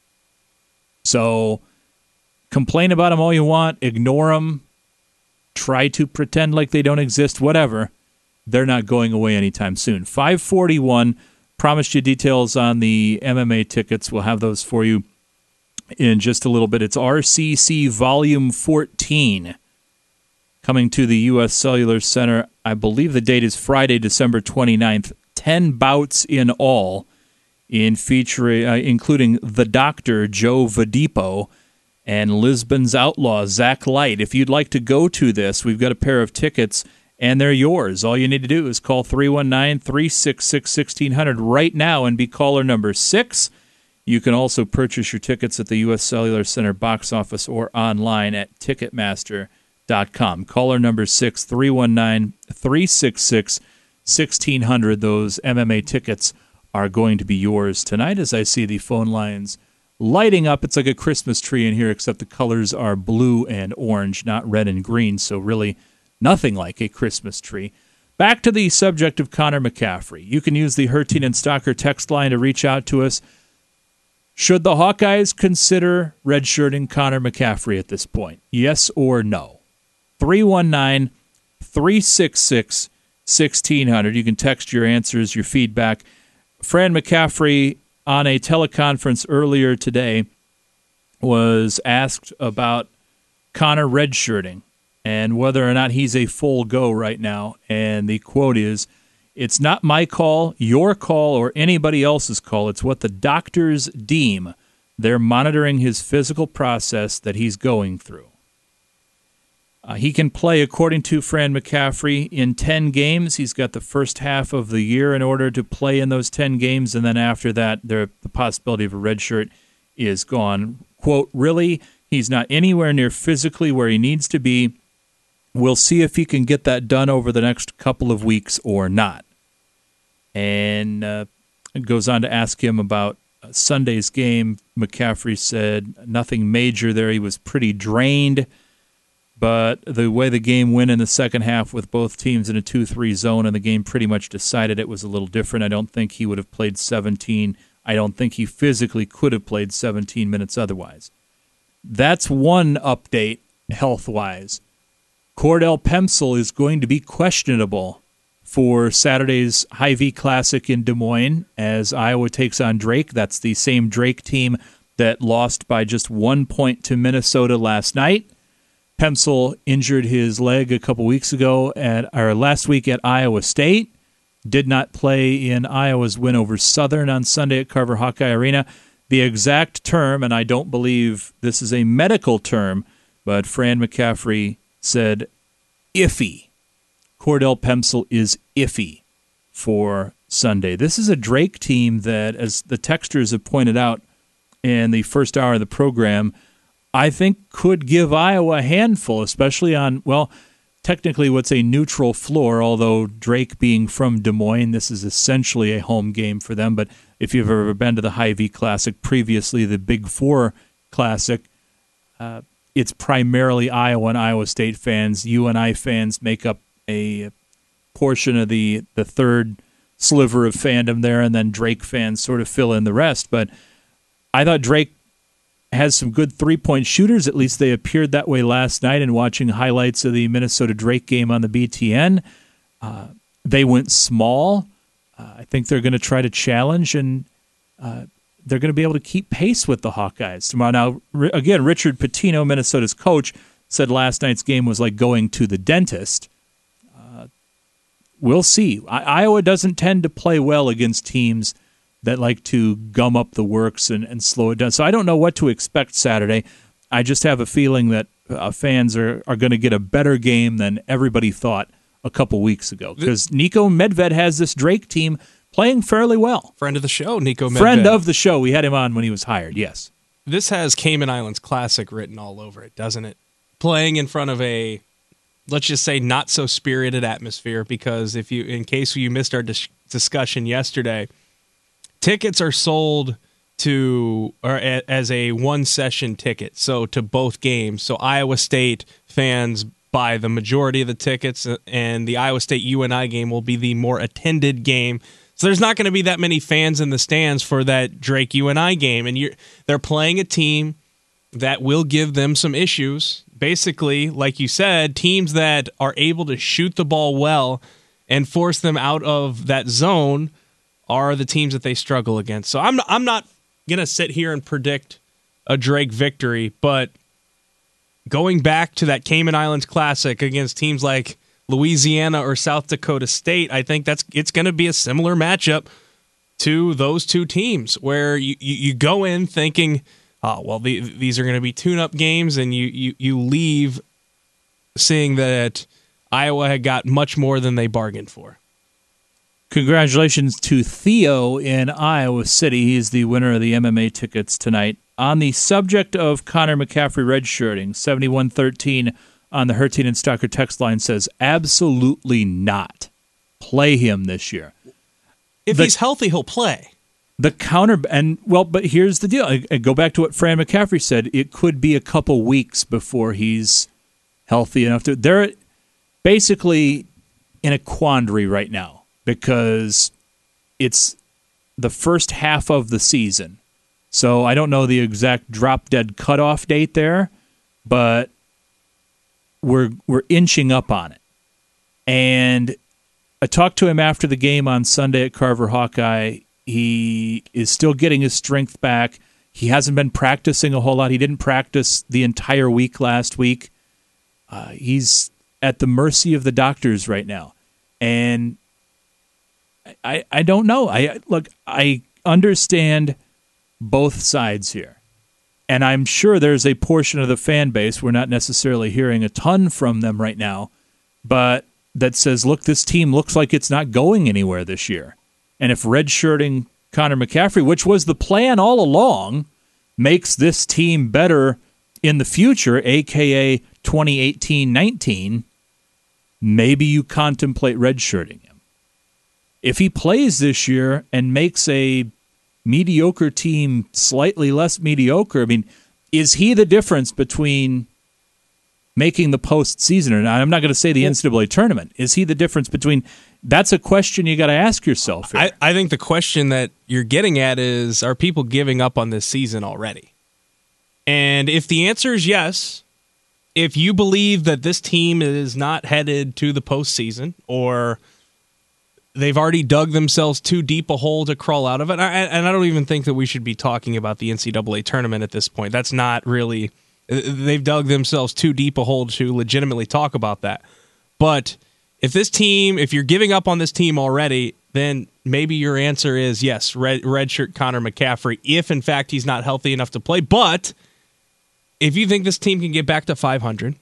So complain about them all you want, ignore them, try to pretend like they don't exist, whatever. They're not going away anytime soon. five forty-one, promised you details on the M M A tickets. We'll have those for you in just a little bit. It's R C C Volume fourteen coming to the U S Cellular Center. I believe the date is Friday, December twenty-ninth. Ten bouts in all, in featuring, uh, including The Doctor, Joe Vadipo, and Lisbon's Outlaw, Zach Light. If you'd like to go to this, we've got a pair of tickets and they're yours. All you need to do is call three one nine, three six six, one six zero zero right now and be caller number six. You can also purchase your tickets at the U S Cellular Center box office or online at Ticketmaster dot com. Caller number six, three one nine, three six six, one six zero zero. Those M M A tickets are going to be yours tonight as I see the phone lines lighting up. It's like a Christmas tree in here, except the colors are blue and orange, not red and green, so really nothing like a Christmas tree. Back to the subject of Connor McCaffrey. You can use the Hertine and Stalker text line to reach out to us. Should the Hawkeyes consider redshirting Connor McCaffrey at this point? Yes or no? three one nine, three six six, one six zero zero. You can text your answers, your feedback. Fran McCaffrey, on a teleconference earlier today, was asked about Connor redshirting and whether or not he's a full go right now. And the quote is, "It's not my call, your call, or anybody else's call. It's what the doctors deem. They're monitoring his physical process that he's going through." Uh, he can play, according to Fran McCaffrey, in ten games. He's got the first half of the year in order to play in those ten games, and then after that, there, the possibility of a redshirt is gone. Quote, "Really, he's not anywhere near physically where he needs to be. We'll see if he can get that done over the next couple of weeks or not." And uh, it goes on to ask him about Sunday's game. McCaffrey said nothing major there. He was pretty drained. But the way the game went in the second half with both teams in a two three zone and the game pretty much decided, it was a little different. I don't think he would have played seventeen. I don't think he physically could have played seventeen minutes otherwise. That's one update health-wise. Cordell Pemsl is going to be questionable for Saturday's Hy-Vee Classic in Des Moines as Iowa takes on Drake. That's the same Drake team that lost by just one point to Minnesota last night. Pemsl injured his leg a couple weeks ago at or last week at Iowa State. Did not play in Iowa's win over Southern on Sunday at Carver Hawkeye Arena. The exact term, and I don't believe this is a medical term, but Fran McCaffrey said iffy. Cordell Pemsl is iffy for Sunday. This is a Drake team that, as the texters have pointed out in the first hour of the program, I think could give Iowa a handful, especially on, well, technically what's a neutral floor, although Drake being from Des Moines, this is essentially a home game for them. But if you've ever been to the Hy-Vee Classic, previously the Big Four Classic, uh, it's primarily Iowa and Iowa State fans. U N I fans make up a portion of the, the third sliver of fandom there, and then Drake fans sort of fill in the rest. But I thought Drake has some good three-point shooters. At least they appeared that way last night in watching highlights of the Minnesota Drake game on the B T N. Uh, they went small. Uh, I think they're going to try to challenge, and uh, they're going to be able to keep pace with the Hawkeyes tomorrow. Now, r- again, Richard Pitino, Minnesota's coach, said last night's game was like going to the dentist. Uh, we'll see. I- Iowa doesn't tend to play well against teams that like to gum up the works and, and slow it down. So I don't know what to expect Saturday. I just have a feeling that uh, fans are, are going to get a better game than everybody thought a couple weeks ago. Because Nico Medved has this Drake team playing fairly well. Friend of the show, Nico Medved. Friend of the show. We had him on when he was hired, yes. This has Cayman Islands Classic written all over it, doesn't it? Playing in front of a, let's just say, not-so-spirited atmosphere, because if you, in case you missed our dis- discussion yesterday, tickets are sold to or a, as a one-session ticket, so to both games. So Iowa State fans buy the majority of the tickets, and the Iowa State U N I game will be the more attended game. So there's not going to be that many fans in the stands for that Drake U N I game, and you're, they're playing a team that will give them some issues. Basically, like you said, teams that are able to shoot the ball well and force them out of that zone are the teams that they struggle against. So I'm I'm not going to sit here and predict a Drake victory, but going back to that Cayman Islands Classic against teams like Louisiana or South Dakota State, I think that's it's going to be a similar matchup to those two teams, where you, you, you go in thinking, oh, well, the, these are going to be tune-up games, and you, you, you leave seeing that Iowa had got much more than they bargained for. Congratulations to Theo in Iowa City. He's the winner of the M M A tickets tonight. On the subject of Connor McCaffrey redshirting, seventy-one thirteen on the Hertine and Stocker text line says, absolutely not. Play him this year. If the, he's healthy, he'll play. The counter, and well, but here's the deal. I, I go back to what Fran McCaffrey said. It could be a couple weeks before he's healthy enough to. They're basically in a quandary right now because it's the first half of the season. So I don't know the exact drop-dead cutoff date there, but we're we're inching up on it. And I talked to him after the game on Sunday at Carver Hawkeye. He is still getting his strength back. He hasn't been practicing a whole lot. He didn't practice the entire week last week. Uh, he's at the mercy of the doctors right now. And I I don't know. I look, I understand both sides here. And I'm sure there's a portion of the fan base, we're not necessarily hearing a ton from them right now, but that says, look, this team looks like it's not going anywhere this year. And if redshirting Connor McCaffrey, which was the plan all along, makes this team better in the future, a k a twenty eighteen nineteen, maybe you contemplate redshirting him. If he plays this year and makes a mediocre team slightly less mediocre, I mean, is he the difference between making the postseason or not? I'm not going to say the N C double A tournament. Is he the difference between... That's a question you got to ask yourself here. I, I think the question that you're getting at is, are people giving up on this season already? And if the answer is yes, if you believe that this team is not headed to the postseason, or they've already dug themselves too deep a hole to crawl out of it, and I don't even think that we should be talking about the N C double A tournament at this point. That's not really... They've dug themselves too deep a hole to legitimately talk about that. But if this team, if you're giving up on this team already, then maybe your answer is yes, red, redshirt Connor McCaffrey, if in fact he's not healthy enough to play. But if you think this team can get back to five hundred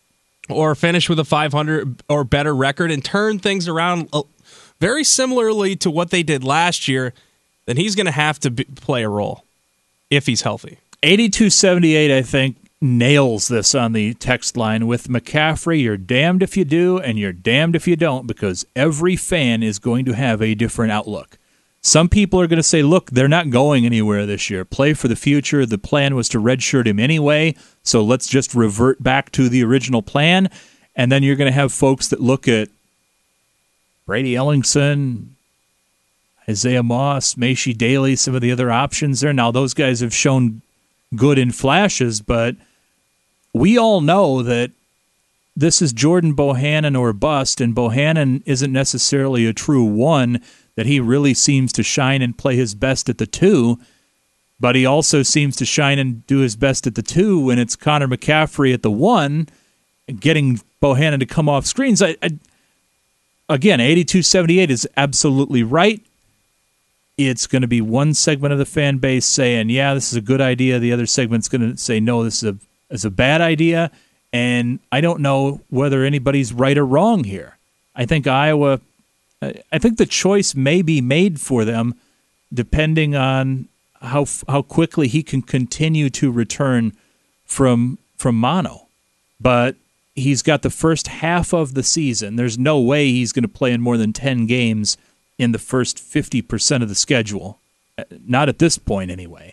or finish with a five hundred or better record and turn things around very similarly to what they did last year, then he's going to have to be, play a role if he's healthy. eighty-two seventy-eight, I think, nails this on the text line. With McCaffrey, you're damned if you do and you're damned if you don't, because every fan is going to have a different outlook. Some people are going to say, look, they're not going anywhere this year. Play for the future. The plan was to redshirt him anyway, so let's just revert back to the original plan. And then you're going to have folks that look at Brady Ellingson, Isaiah Moss, Macy Daly, some of the other options there. Now, those guys have shown good in flashes, but we all know that this is Jordan Bohannon or bust, and Bohannon isn't necessarily a true one, that he really seems to shine and play his best at the two, but he also seems to shine and do his best at the two when it's Connor McCaffrey at the one, getting Bohannon to come off screens. I, I, again, eighty-two seventy-eight is absolutely right. It's going to be one segment of the fan base saying, yeah, this is a good idea. The other segment's going to say, no, this is a, is a bad idea. And I don't know whether anybody's right or wrong here. I think Iowa, I think the choice may be made for them depending on how how quickly he can continue to return from from mono. But he's got the first half of the season. There's no way he's going to play in more than ten games in the first fifty percent of the schedule. Not at this point, anyway.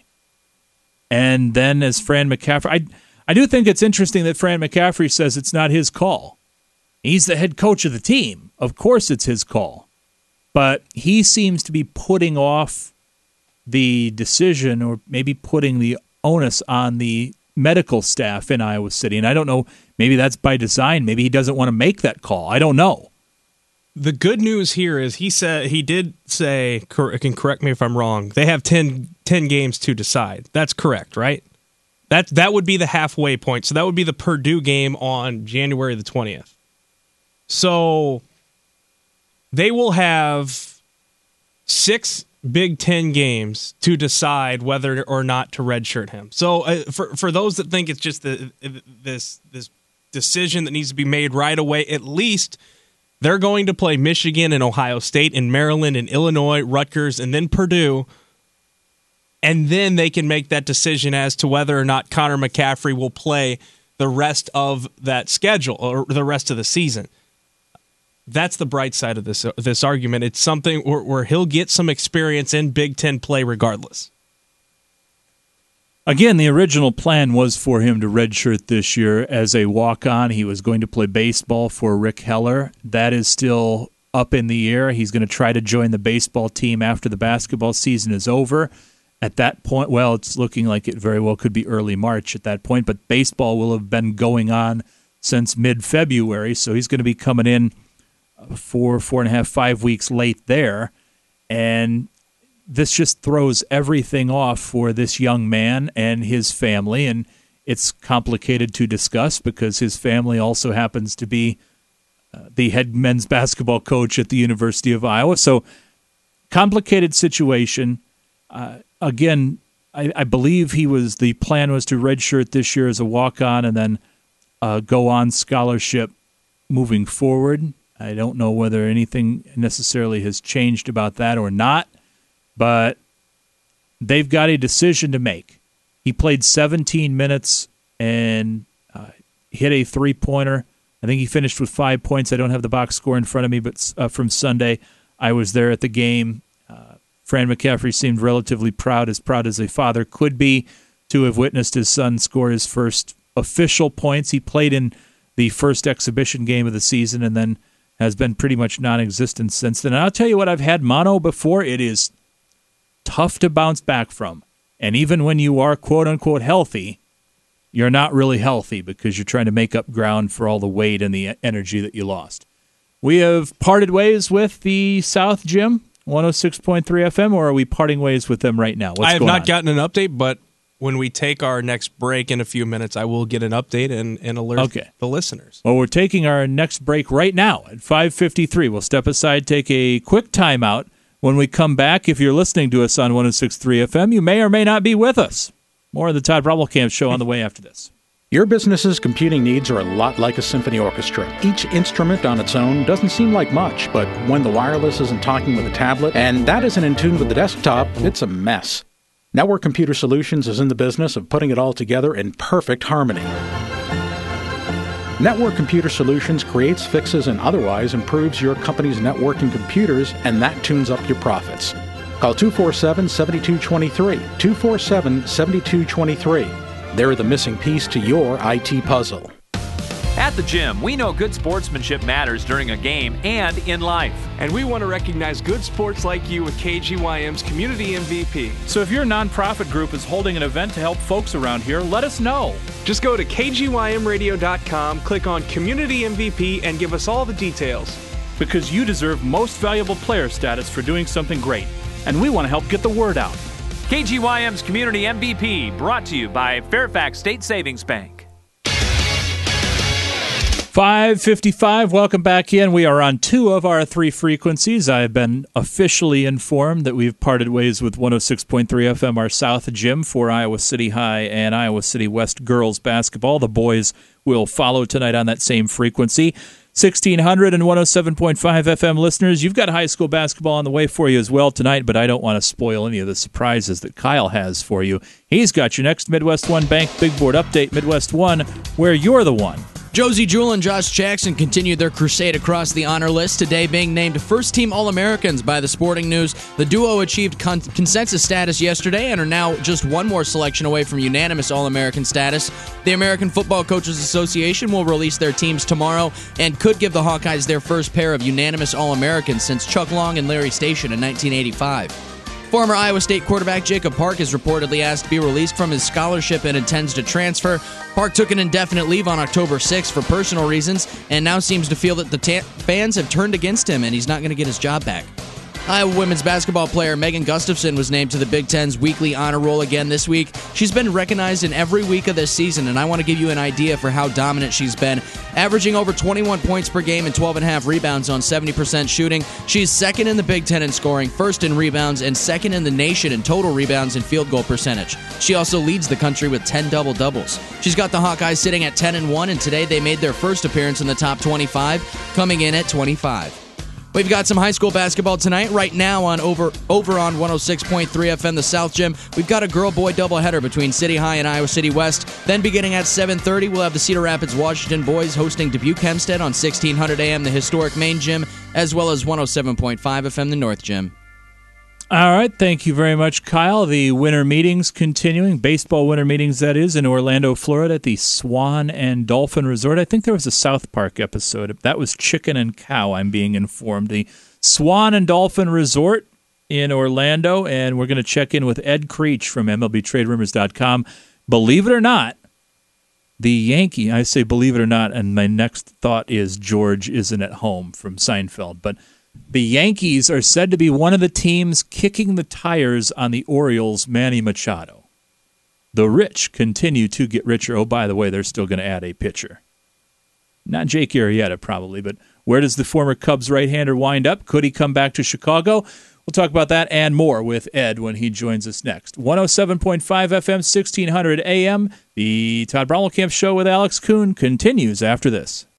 And then as Fran McCaffrey... I, I do think it's interesting that Fran McCaffrey says it's not his call. He's the head coach of the team. Of course it's his call. But he seems to be putting off the decision, or maybe putting the onus on the medical staff in Iowa City. And I don't know, maybe that's by design. Maybe he doesn't want to make that call. I don't know. The good news here is he said he did say, can correct me if I'm wrong, they have ten, ten games to decide. That's correct, right? That that would be the halfway point. So that would be the Purdue game on January the twentieth. So they will have six Big Ten games to decide whether or not to redshirt him. So uh, for for those that think it's just the, this this decision that needs to be made right away. At least they're going to play Michigan and Ohio State and Maryland and Illinois, Rutgers, and then Purdue. And then they can make that decision as to whether or not Connor McCaffrey will play the rest of that schedule or the rest of the season. That's the bright side of this this argument. It's something where, where he'll get some experience in Big Ten play regardless. Again, the original plan was for him to redshirt this year as a walk-on. He was going to play baseball for Rick Heller. That is still up in the air. He's going to try to join the baseball team after the basketball season is over. At that point, well, it's looking like it very well could be early March at that point, but baseball will have been going on since mid-February, so he's going to be coming in four, four and a half, five weeks late there, and this just throws everything off for this young man and his family, and it's complicated to discuss because his family also happens to be uh, the head men's basketball coach at the University of Iowa, so complicated situation. Uh, again, I, I believe he was the plan was to redshirt this year as a walk-on and then uh, go on scholarship moving forward. I don't know whether anything necessarily has changed about that or not, but they've got a decision to make. He played seventeen minutes and uh, hit a three-pointer. I think he finished with five points. I don't have the box score in front of me, but uh, from Sunday, I was there at the game. Uh, Fran McCaffrey seemed relatively proud, as proud as a father could be, to have witnessed his son score his first official points. He played in the first exhibition game of the season and then has been pretty much non-existent since then. And I'll tell you what, I've had mono before. It is tough to bounce back from. And even when you are quote-unquote healthy, you're not really healthy because you're trying to make up ground for all the weight and the energy that you lost. We have parted ways with the South Gym, one oh six point three F M, or are we parting ways with them right now? What's I have going not on? gotten an update, but when we take our next break in a few minutes, I will get an update and, and alert okay. the listeners. Well, we're taking our next break right now at five fifty-three. We'll step aside, take a quick timeout. When we come back, if you're listening to us on one oh six point three F M, you may or may not be with us. More of the Todd Brommelkamp Show on the way after this. Your business's computing needs are a lot like a symphony orchestra. Each instrument on its own doesn't seem like much, but when the wireless isn't talking with a tablet, and that isn't in tune with the desktop, it's a mess. Network Computer Solutions is in the business of putting it all together in perfect harmony. Network Computer Solutions creates, fixes, and otherwise improves your company's networking computers, and that tunes up your profits. Call two four seven, seven two two three, two four seven, seven two two three. They're the missing piece to your I T puzzle. At the gym, we know good sportsmanship matters during a game and in life. And we want to recognize good sports like you with K G Y M's Community M V P. So if your nonprofit group is holding an event to help folks around here, let us know. Just go to K G Y M radio dot com, click on Community M V P, and give us all the details. Because you deserve most valuable player status for doing something great. And we want to help get the word out. K G Y M's Community M V P, brought to you by Fairfax State Savings Bank. five fifty-five, welcome back in. We are on two of our three frequencies. I have been officially informed that we've parted ways with one oh six point three F M, our South Gym, for Iowa City High and Iowa City West girls basketball. The boys will follow tonight on that same frequency. sixteen hundred and one oh seven point five F M listeners, you've got high school basketball on the way for you as well tonight, but I don't want to spoil any of the surprises that Kyle has for you. He's got your next Midwest One Bank Big Board Update, Midwest One, where you're the one. Josie Jewell and Josh Jackson continued their crusade across the honor list, today being named first-team All-Americans by the Sporting News. The duo achieved con- consensus status yesterday and are now just one more selection away from unanimous All-American status. The American Football Coaches Association will release their teams tomorrow and could give the Hawkeyes their first pair of unanimous All-Americans since Chuck Long and Larry Station in nineteen eighty-five. Former Iowa State quarterback Jacob Park is reportedly asked to be released from his scholarship and intends to transfer. Park took an indefinite leave on October sixth for personal reasons and now seems to feel that the ta- fans have turned against him and he's not going to get his job back. Iowa women's basketball player Megan Gustafson was named to the Big Ten's weekly honor roll again this week. She's been recognized in every week of this season, and I want to give you an idea for how dominant she's been. Averaging over twenty-one points per game and twelve and a half rebounds on seventy percent shooting, she's second in the Big Ten in scoring, first in rebounds, and second in the nation in total rebounds and field goal percentage. She also leads the country with ten double-doubles. She's got the Hawkeyes sitting at ten and one, and today they made their first appearance in the top twenty-five, coming in at twenty-five. We've got some high school basketball tonight. Right now on over over on one oh six point three F M, the South Gym, we've got a girl-boy doubleheader between City High and Iowa City West. Then beginning at seven thirty, we'll have the Cedar Rapids Washington boys hosting Dubuque Hempstead on sixteen hundred A M, the historic main gym, as well as one oh seven point five F M, the North Gym. All right, thank you very much, Kyle. The winter meetings continuing, baseball winter meetings, that is, in Orlando, Florida at the Swan and Dolphin Resort. I think there was a South Park episode. That was Chicken and Cow, I'm being informed. The Swan and Dolphin Resort in Orlando, and we're going to check in with Ed Creech from M L B Trade Rumors dot com. Believe it or not, the Yankee, I say believe it or not, and my next thought is George isn't at home from Seinfeld, but the Yankees are said to be one of the teams kicking the tires on the Orioles' Manny Machado. The rich continue to get richer. Oh, by the way, they're still going to add a pitcher. Not Jake Arrieta, probably, but where does the former Cubs right-hander wind up? Could he come back to Chicago? We'll talk about that and more with Ed when he joins us next. one oh seven point five F M, sixteen hundred A M. The Todd Brommelkamp Show with Alex Kuhn continues after this.